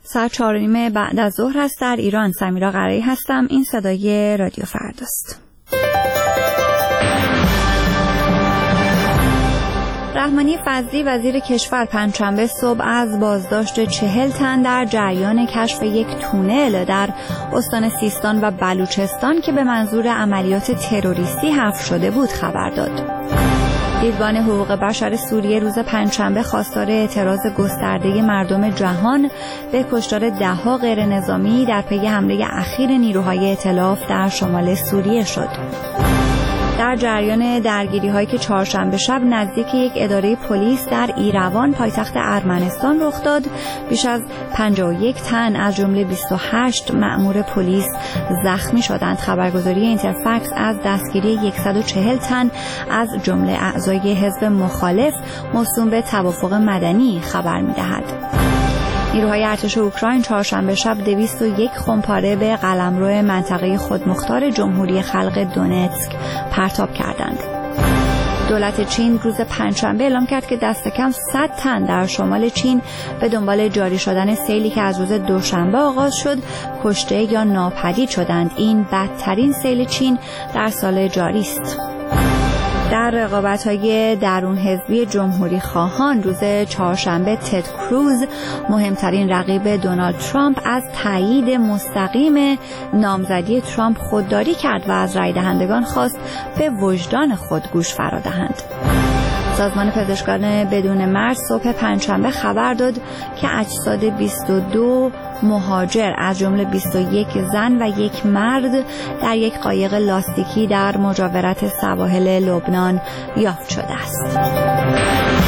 ساعت 4:30 بعد از ظهر است در ایران. سمیرا قرایی هستم. این صدای رادیو فرداست. رحمانی فضلی وزیر کشور پنجشنبه صبح از بازداشت 40 تن در جریان کشف یک تونل در استان سیستان و بلوچستان که به منظور عملیات تروریستی حفر شده بود خبر داد. دیدبان حقوق بشر سوریه روز پنجشنبه خواستار اعتراض گسترده مردم جهان به کشتار ده‌ها غیر نظامی در پی حمله اخیر نیروهای ائتلاف در شمال سوریه شد. در جریان درگیری‌هایی که چهارشنبه شب نزدیک یک اداره پلیس در ایروان پایتخت ارمنستان رخ داد، بیش از 51 تن از جمله 28 مأمور پلیس زخمی شدند. خبرگزاری اینترفکس از دستگیری 140 تن از جمله اعضای حزب مخالف موسوم به توافق مدنی خبر می‌دهد. نیروهای ارتش اوکراین چهارشنبه شب 201 خمپاره به قلمرو منطقه خودمختار جمهوری خلق دونتسک پرتاب کردند. دولت چین روز پنجشنبه اعلام کرد که دست کم 100 تن در شمال چین به دنبال جاری شدن سیلی که از روز دوشنبه آغاز شد کشته یا ناپدید شدند. این بدترین سیل چین در سال جاری است. در رقابت‌های درون حزبی جمهوری خواهان روز چهارشنبه تد کروز مهمترین رقیب دونالد ترامپ از تایید مستقیم نامزدی ترامپ خودداری کرد و از رای دهندگان خواست به وجدان خود گوش فرا دهند. سازمان پزشکان بدون مرز صبح پنجشنبه خبر داد که اجساد 22 مهاجر از جمله 21 زن و یک مرد در یک قایق لاستیکی در مجاورت سواحل لبنان یافت شده است.